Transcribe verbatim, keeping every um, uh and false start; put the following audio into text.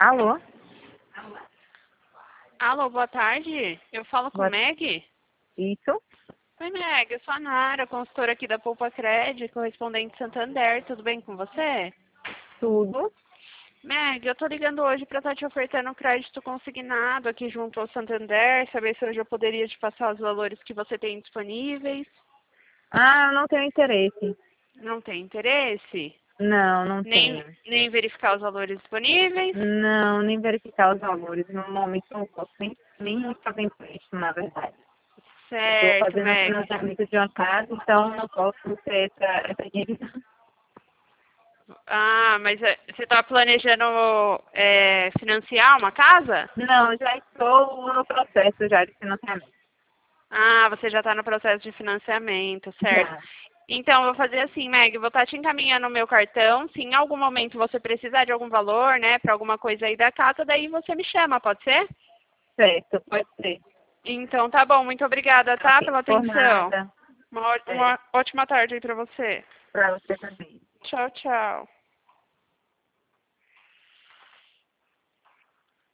Alô? Alô, boa tarde. Eu falo com Boa... Meg? Isso? Oi, Meg. Eu sou a Nara, consultora aqui da Poupa Cred, correspondente Santander. Tudo bem com você? Tudo. Meg, eu tô ligando hoje para estar te ofertando um crédito consignado aqui junto ao Santander, saber se hoje eu poderia te passar os valores que você tem disponíveis. Ah, eu não tenho interesse. Não tem interesse? Não, não Nem, tenho. nem verificar os valores disponíveis? Não, nem verificar os valores. No momento eu não posso nem, nem fazer empréstimo, na verdade. Eu estou Certo, fazendo Meg. financiamento de uma casa, então não posso ter essa, essa dívida. Ah, mas é, você está planejando é, financiar uma casa? Não, já estou no processo já de financiamento. Ah, você já está no processo de financiamento, certo. Já. Então, eu vou fazer assim, Meg, vou estar te encaminhando o meu cartão. Se em algum momento você precisar de algum valor, né, para alguma coisa aí da casa, daí você me chama, pode ser? Certo, pode ser. Então, tá bom. Muito obrigada, tá, Ok, pela por atenção. nada. Uma, ó- É, uma ótima tarde aí para você. para você também. Tchau, tchau.